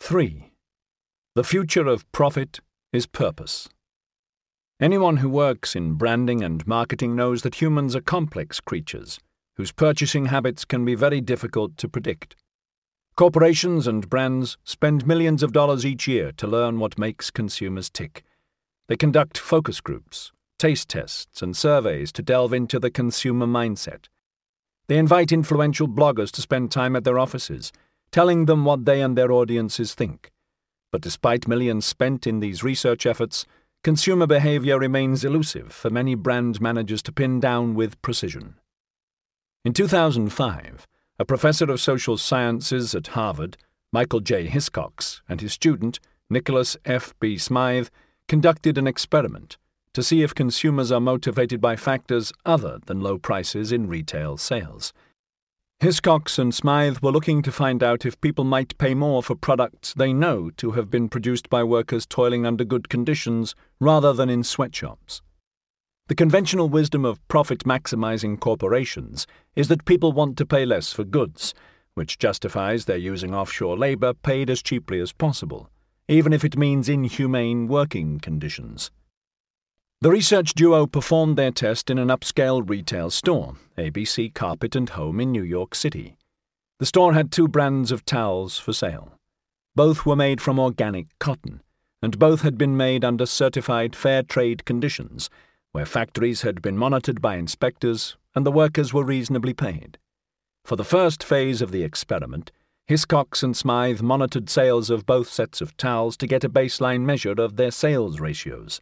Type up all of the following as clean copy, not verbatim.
3. The future of profit is purpose. Anyone who works in branding and marketing knows that humans are complex creatures, whose purchasing habits can be very difficult to predict. Corporations and brands spend millions of dollars each year to learn what makes consumers tick. They conduct focus groups, taste tests, and surveys to delve into the consumer mindset. They invite influential bloggers to spend time at their offices, telling them what they and their audiences think. But despite millions spent in these research efforts, consumer behavior remains elusive for many brand managers to pin down with precision. In 2005, a professor of social sciences at Harvard, Michael J. Hiscox, and his student, Nicholas F. B. Smythe, conducted an experiment to see if consumers are motivated by factors other than low prices in retail sales. Hiscox and Smythe were looking to find out if people might pay more for products they know to have been produced by workers toiling under good conditions rather than in sweatshops. The conventional wisdom of profit-maximizing corporations is that people want to pay less for goods, which justifies their using offshore labor paid as cheaply as possible, even if it means inhumane working conditions. The research duo performed their test in an upscale retail store, ABC Carpet and Home in New York City. The store had 2 brands of towels for sale. Both were made from organic cotton, and both had been made under certified fair trade conditions, where factories had been monitored by inspectors and the workers were reasonably paid. For the first phase of the experiment, Hiscox and Smythe monitored sales of both sets of towels to get a baseline measure of their sales ratios.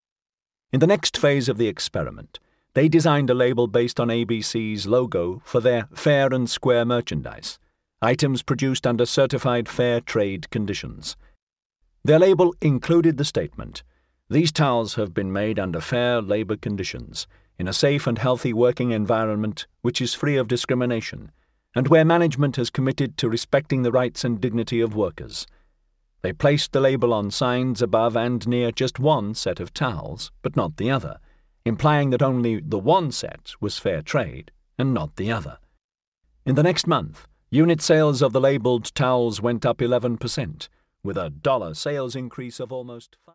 In the next phase of the experiment, they designed a label based on ABC's logo for their fair and square merchandise, items produced under certified fair trade conditions. Their label included the statement, "These towels have been made under fair labor conditions, in a safe and healthy working environment which is free of discrimination, and where management has committed to respecting the rights and dignity of workers." They placed the label on signs above and near just one set of towels, but not the other, implying that only the one set was fair trade and not the other. In the next month, unit sales of the labeled towels went up 11%, with a dollar sales increase of almost